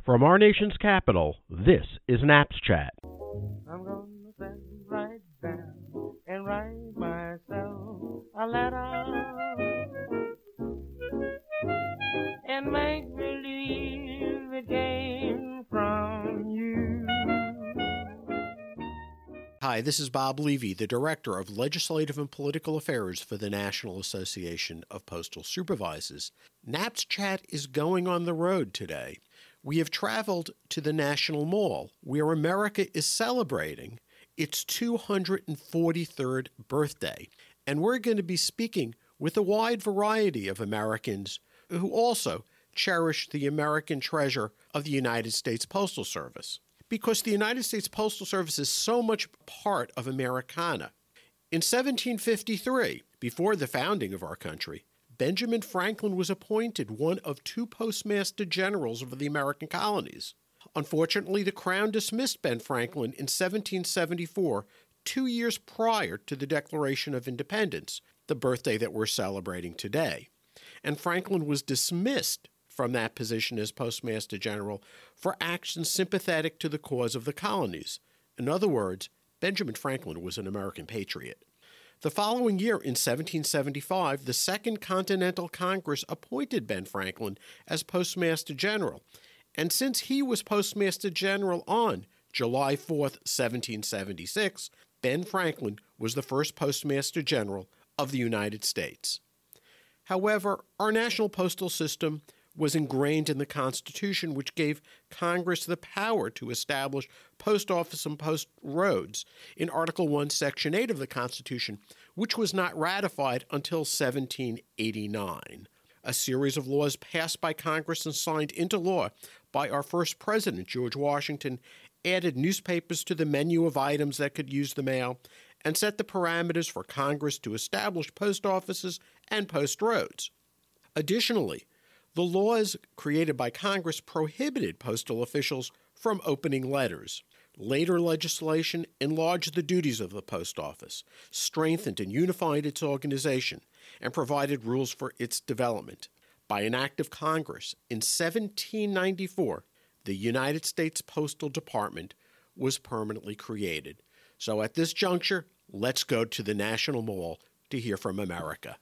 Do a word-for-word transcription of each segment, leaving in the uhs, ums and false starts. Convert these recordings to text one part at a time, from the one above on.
From our nation's capital, this is Naps Chat. I'm gonna sit right down and write myself a letter and make believe it came from you. Hi, this is Bob Levy, the Director of Legislative and Political Affairs for the National Association of Postal Supervisors. Naps Chat is going on the road today. We have traveled to the National Mall, where America is celebrating its two hundred forty-third birthday. And we're going to be speaking with a wide variety of Americans who also cherish the American treasure of the United States Postal Service. Because the United States Postal Service is so much part of Americana. In seventeen fifty-three, before the founding of our country, Benjamin Franklin was appointed one of two postmaster generals of the American colonies. Unfortunately, the Crown dismissed Ben Franklin in seventeen seventy-four, two years prior to the Declaration of Independence, the birthday that we're celebrating today. And Franklin was dismissed from that position as Postmaster General for actions sympathetic to the cause of the colonies. In other words, Benjamin Franklin was an American patriot. The following year, in seventeen seventy-five, the Second Continental Congress appointed Ben Franklin as Postmaster General. And since he was Postmaster General on July fourth, seventeen seventy-six, Ben Franklin was the first Postmaster General of the United States. However, our national postal system was ingrained in the Constitution, which gave Congress the power to establish post office and post roads in Article one, Section eight of the Constitution, which was not ratified until seventeen eighty-nine. A series of laws passed by Congress and signed into law by our first president, George Washington, added newspapers to the menu of items that could use the mail and set the parameters for Congress to establish post offices and post roads. Additionally, the laws created by Congress prohibited postal officials from opening letters. Later legislation enlarged the duties of the post office, strengthened and unified its organization, and provided rules for its development. By an act of Congress in seventeen ninety-four, the United States Postal Department was permanently created. So at this juncture, let's go to the National Mall to hear from America.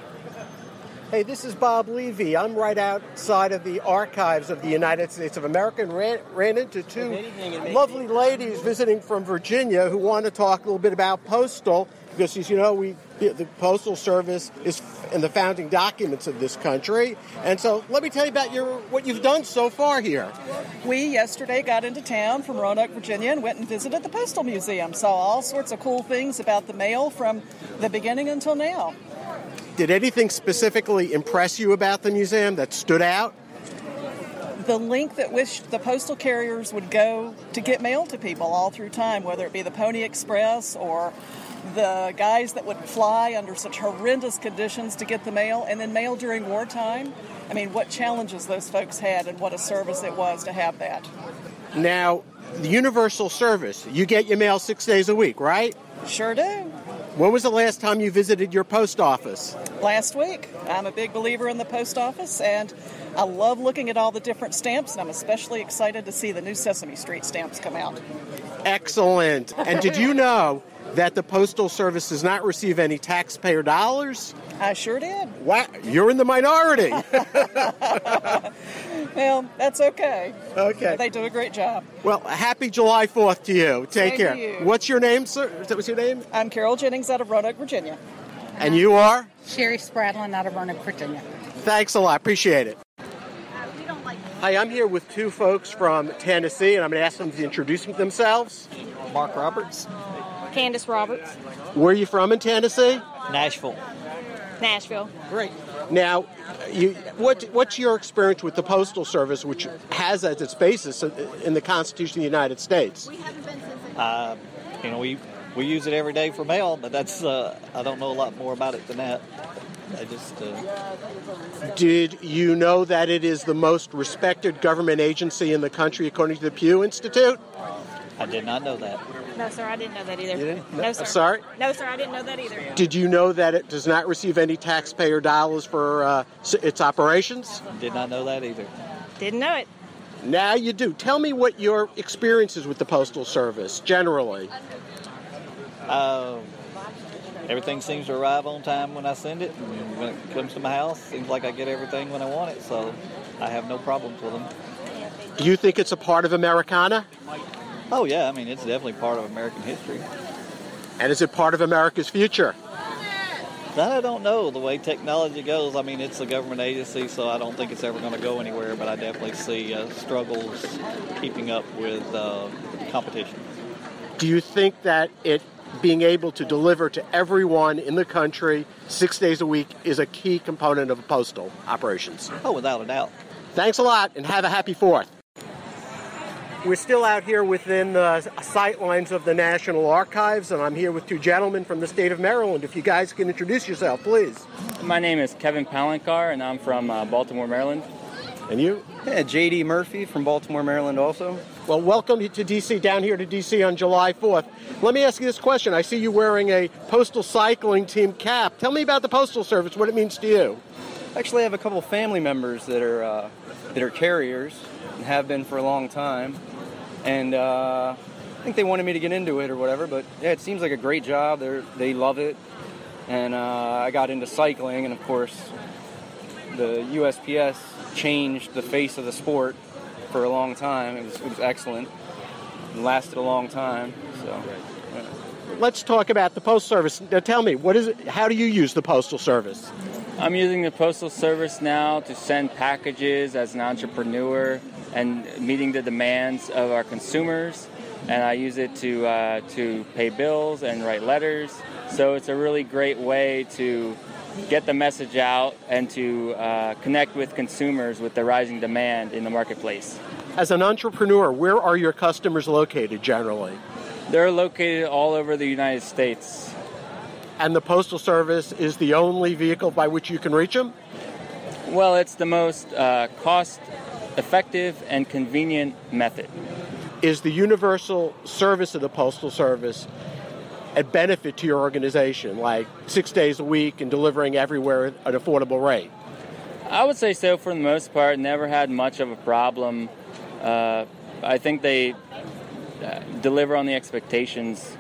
Hey, this is Bob Levy. I'm right outside of the archives of the United States of America and ran, ran into two lovely ladies visiting from Virginia who want to talk a little bit about postal, because, as you know, we the Postal Service is in the founding documents of this country. And so let me tell you about your what you've done so far here. We yesterday got into town from Roanoke, Virginia, and went and visited the Postal Museum. Saw all sorts of cool things about the mail from the beginning until now. Did anything specifically impress you about the museum that stood out? The length at which the postal carriers would go to get mail to people all through time, whether it be the Pony Express or the guys that would fly under such horrendous conditions to get the mail, and then mail during wartime. I mean, what challenges those folks had and what a service it was to have that. Now, the universal service, you get your mail six days a week, right? Sure do. When was the last time you visited your post office? Last week. I'm a big believer in the post office, and I love looking at all the different stamps, and I'm especially excited to see the new Sesame Street stamps come out. Excellent. And did you know that the Postal Service does not receive any taxpayer dollars? I sure did. Wow, you're in the minority. Well, that's okay. Okay. They do a great job. Well, happy July fourth to you. Take Same care. to you. What's your name, sir? That was your name? I'm Carol Jennings out of Roanoke, Virginia. And you are? Sherry Spradlin out of Roanoke, Virginia. Thanks a lot. Appreciate it. Hi, I'm here with two folks from Tennessee, and I'm going to ask them to introduce themselves. Mark Roberts. Candace Roberts. Where are you from in Tennessee? Nashville. Nashville. Great. Now, you, what, what's your experience with the Postal Service, which has as its basis in the Constitution of the United States? Uh, you know, we we use it every day for mail, but that's uh, I don't know a lot more about it than that. I just. Uh... Did you know that it is the most respected government agency in the country, according to the Pew Institute? I did not know that. No, sir, I didn't know that either. You didn't? No, sir. I'm sorry? No, sir, I didn't know that either. Did you know that it does not receive any taxpayer dollars for uh, its operations? Did not know that either. Didn't know it. Now you do. Tell me what your experience is with the Postal Service, generally. Uh, everything seems to arrive on time when I send it, and when it comes to my house, seems like I get everything when I want it, so I have no problems with them. Do you think it's a part of Americana? Oh, yeah, I mean, it's definitely part of American history. And is it part of America's future? That I don't know. The way technology goes, I mean, it's a government agency, so I don't think it's ever going to go anywhere, but I definitely see uh, struggles keeping up with uh, competition. Do you think that it being able to deliver to everyone in the country six days a week is a key component of postal operations? Oh, without a doubt. Thanks a lot, and have a happy fourth. We're still out here within the sight lines of the National Archives, and I'm here with two gentlemen from the state of Maryland. If you guys can introduce yourself, please. My name is Kevin Palancar, and I'm from uh, Baltimore, Maryland. And you? Yeah, J D Murphy from Baltimore, Maryland also. Well, welcome to D C, down here to D C on July fourth. Let me ask you this question. I see you wearing a Postal Cycling Team cap. Tell me about the Postal Service, what it means to you. Actually, I have a couple family members that are uh, that are carriers and have been for a long time. And uh, I think they wanted me to get into it or whatever, but yeah, it seems like a great job. They they love it. And uh, I got into cycling, and of course, the U S P S changed the face of the sport for a long time. It was, it was excellent. It lasted a long time. So, yeah. Let's talk about the Postal Service. Now, tell me, what is it? How do you use the Postal Service? I'm using the Postal Service now to send packages as an entrepreneur and meeting the demands of our consumers. And I use it to uh, to pay bills and write letters. So it's a really great way to get the message out and to uh, connect with consumers with the rising demand in the marketplace. As an entrepreneur, where are your customers located generally? They're located all over the United States. And the Postal Service is the only vehicle by which you can reach them? Well, it's the most uh, cost-effective and convenient method. Is the universal service of the Postal Service a benefit to your organization, like six days a week and delivering everywhere at an affordable rate? I would say so for the most part. Never had much of a problem. Uh, I think they uh, deliver on the expectations.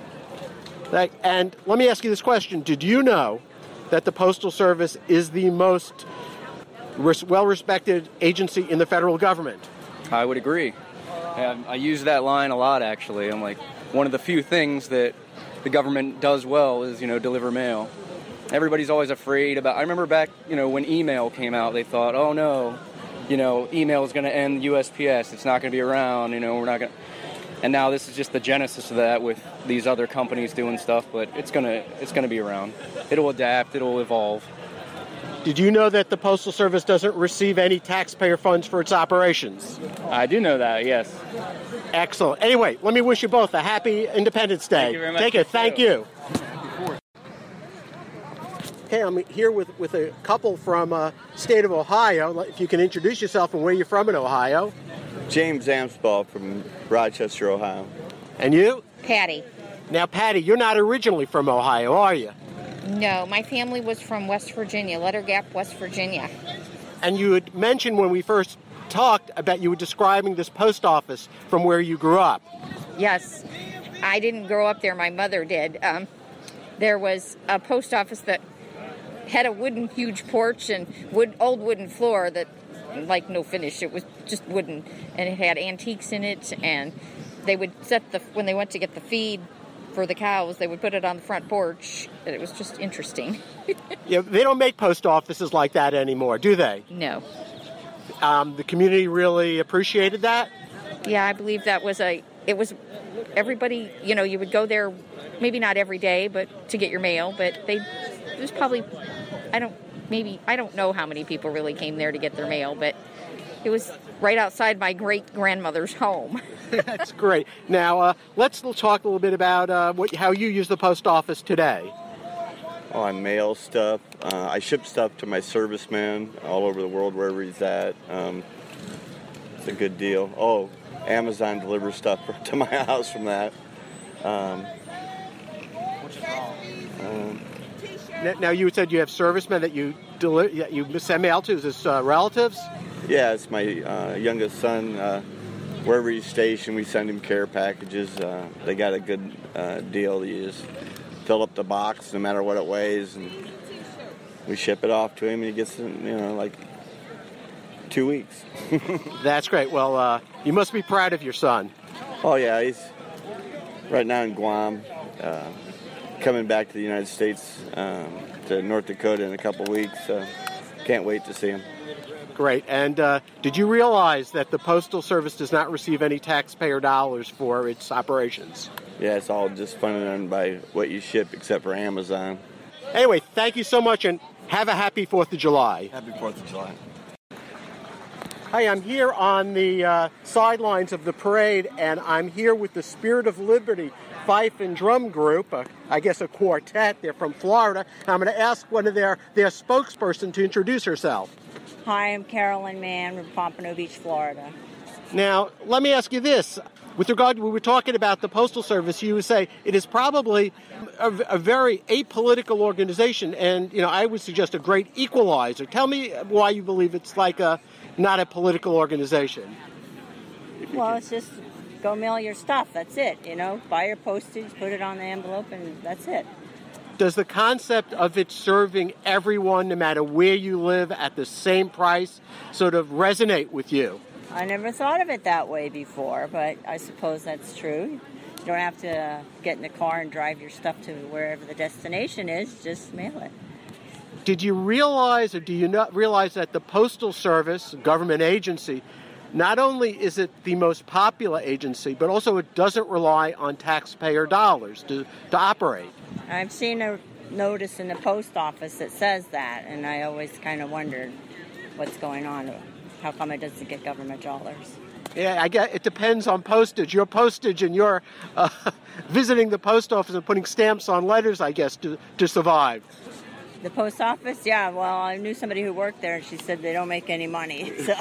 And let me ask you this question. Did you know that the Postal Service is the most res- well-respected agency in the federal government? I would agree. Um, I use that line a lot, actually. I'm like, one of the few things that the government does well is, you know, deliver mail. Everybody's always afraid about, I remember back, you know, when email came out, they thought, oh no, you know, email is going to end U S P S. It's not going to be around, you know, we're not going to. And now this is just the genesis of that with these other companies doing stuff, but it's going to it's going to be around. It'll adapt, it'll evolve. Did you know that the Postal Service doesn't receive any taxpayer funds for its operations? I do know that, yes. Excellent. Anyway, let me wish you both a happy Independence Day. Thank you very much. Take it. Thank you. Okay, I'm here with, with a couple from uh, state of Ohio. If you can introduce yourself and where you're from in Ohio. James Amsbaugh from Rochester, Ohio. And you? Patty. Now, Patty, you're not originally from Ohio, are you? No, my family was from West Virginia, Letter Gap, West Virginia. And you had mentioned when we first talked about you were describing this post office from where you grew up. Yes, I didn't grow up there. My mother did. Um, there was a post office that had a wooden huge porch and wood, old wooden floor that, like, no finish. It was just wooden, and it had antiques in it, and they would set the, when they went to get the feed for the cows, they would put it on the front porch, and it was just interesting. Yeah, they don't make post offices like that anymore, do they? No. Um, the community really appreciated that? Yeah, I believe that was a, it was, everybody, you know, you would go there, maybe not every day, but to get your mail, but they, it was probably, I don't, maybe, I don't know how many people really came there to get their mail, but it was right outside my great-grandmother's home. That's great. Now, uh, let's talk a little bit about uh, what, how you use the post office today. Oh, I mail stuff. Uh, I ship stuff to my serviceman all over the world, wherever he's at. Um, it's a good deal. Oh, Amazon delivers stuff to my house from that. Um, um, now, you said you have servicemen that you deli- you send mail to. Is this uh, relatives? Yeah, it's my uh, youngest son. Uh, wherever he's stationed, we send him care packages. Uh, they got a good uh, deal. You just fill up the box, no matter what it weighs, and we ship it off to him. And he gets, it, you know, like two weeks. That's great. Well, uh, you must be proud of your son. Oh yeah, he's right now in Guam, uh, coming back to the United States, um, to North Dakota in a couple weeks. Uh, can't wait to see him. Great. And uh, did you realize that the Postal Service does not receive any taxpayer dollars for its operations? Yeah, it's all just funded by what you ship, except for Amazon. Anyway, thank you so much, and have a happy fourth of July. Happy fourth of July. Hi, I'm here on the uh, sidelines of the parade, and I'm here with the Spirit of Liberty Fife and Drum Group, uh, I guess a quartet. They're from Florida. And I'm going to ask one of their, their spokesperson to introduce herself. Hi, I'm Carolyn Mann from Pompano Beach, Florida. Now, let me ask you this. With regard to, we were talking about the Postal Service, you would say it is probably a, a very apolitical organization, and, you know, I would suggest a great equalizer. Tell me why you believe it's like a not a political organization. Well, it's just go mail your stuff. That's it. You know, buy your postage, put it on the envelope, and that's it. Does the concept of it serving everyone, no matter where you live, at the same price, sort of resonate with you? I never thought of it that way before, but I suppose that's true. You don't have to get in the car and drive your stuff to wherever the destination is. Just mail it. Did you realize, or do you not realize, that the Postal Service, a government agency, not only is it the most popular agency, but also it doesn't rely on taxpayer dollars to, to operate? I've seen a notice in the post office that says that, and I always kind of wondered what's going on. How come it doesn't get government dollars? Yeah, I get it depends on postage. Your postage and your uh, visiting the post office and putting stamps on letters, I guess, to, to survive. The post office? Yeah, well, I knew somebody who worked there, and she said they don't make any money. So.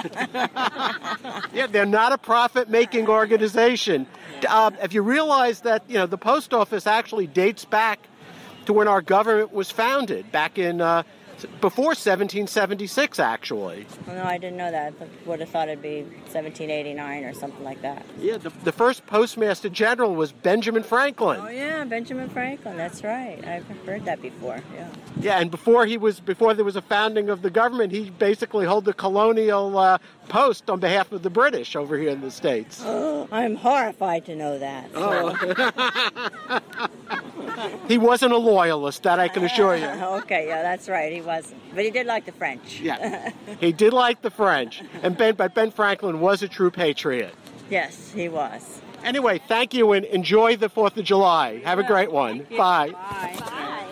Yeah, they're not a profit-making organization. Uh, if you realize that, you know, the post office actually dates back to when our government was founded, back in uh, before seventeen seventy-six, actually. Well, no, I didn't know that. I would have thought it'd be seventeen eighty-nine or something like that. Yeah, the, the first postmaster general was Benjamin Franklin. Oh yeah, Benjamin Franklin. That's right. I've heard that before. Yeah. Yeah, and before he was before there was a founding of the government, he basically held the colonial uh, post on behalf of the British over here in the States. Oh, I'm horrified to know that. Oh. He wasn't a loyalist, that I can assure you. Okay, yeah, that's right. He wasn't, but he did like the French. Yeah, he did like the French, and Ben, but Ben Franklin was a true patriot. Yes, he was. Anyway, thank you, and enjoy the Fourth of July. Have a great one. Bye. Bye. Bye.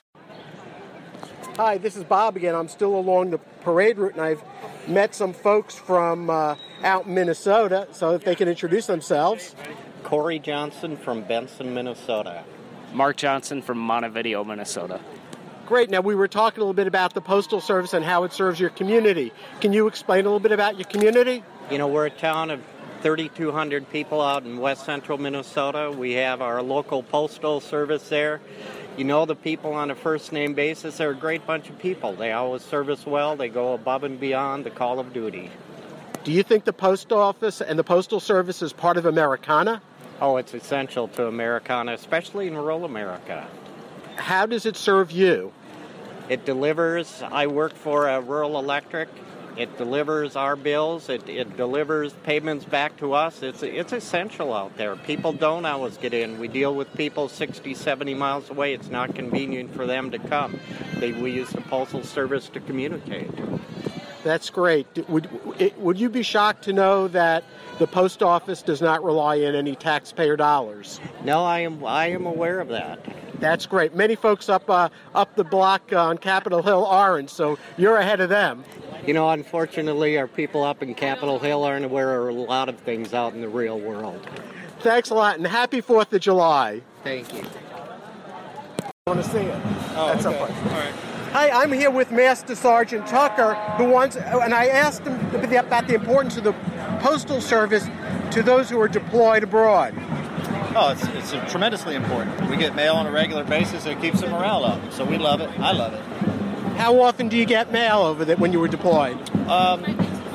Hi, this is Bob again. I'm still along the parade route, and I've met some folks from uh, out in Minnesota, so if they can introduce themselves. Corey Johnson from Benson, Minnesota. Mark Johnson from Montevideo, Minnesota. Great. Now, we were talking a little bit about the Postal Service and how it serves your community. Can you explain a little bit about your community? You know, we're a town of thirty-two hundred people out in west central Minnesota. We have our local postal service there. You know, the people on a first-name basis are a great bunch of people. They always serve us well. They go above and beyond the call of duty. Do you think the Post Office and the Postal Service is part of Americana? Oh, it's essential to Americana, especially in rural America. How does it serve you? It delivers. I work for a rural electric. It delivers our bills. It, it delivers payments back to us. It's it's essential out there. People don't always get in. We deal with people sixty, seventy miles away. It's not convenient for them to come. They, we use the Postal Service to communicate. That's great. Would it, would you be shocked to know that the Post Office does not rely on any taxpayer dollars? No, I am I am aware of that. That's great. Many folks up uh, up the block uh, on Capitol Hill aren't, so you're ahead of them. You know, unfortunately, our people up in Capitol Hill aren't aware of a lot of things out in the real world. Thanks a lot, and happy fourth of July. Thank you. I want to see it. Oh, That's okay. so fun. All right. Hi, I'm here with Master Sergeant Tucker, who wants, and I asked him about the importance of the Postal Service to those who are deployed abroad. Oh, it's, it's tremendously important. We get mail on a regular basis, and it keeps the morale up. So we love it. I love it. How often do you get mail over there when you were deployed? Um,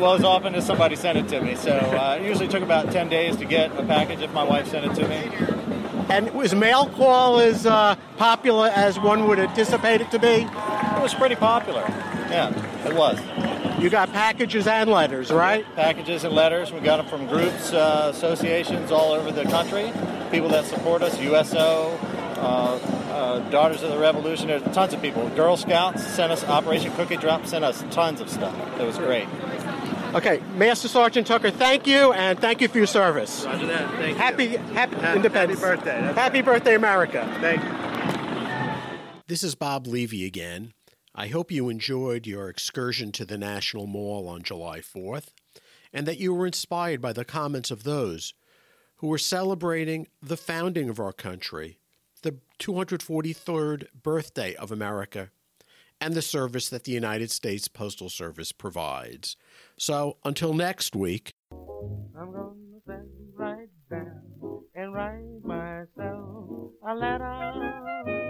well, as often as somebody sent it to me. So uh, it usually took about ten days to get a package if my wife sent it to me. And was mail call as uh, popular as one would anticipate it to be? It was pretty popular. Yeah, it was. You got packages and letters, right? Packages and letters. We got them from groups, uh, associations all over the country. People that support us, U S O, uh, uh, Daughters of the Revolution. There's tons of people. Girl Scouts sent us, Operation Cookie Drop sent us tons of stuff. It was great. Okay, Master Sergeant Tucker, thank you, and thank you for your service. Roger that. Thank happy, you. Happy, happy Independence. Happy birthday. That's happy right. birthday, America. Thank you. This is Bob Levy again. I hope you enjoyed your excursion to the National Mall on July fourth, and that you were inspired by the comments of those who were celebrating the founding of our country, the two hundred forty-third birthday of America, and the service that the United States Postal Service provides. So, until next week. I'm gonna sit right down and write myself a letter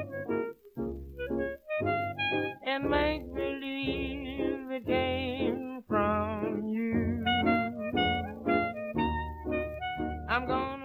and make believe it came from you. I'm gonna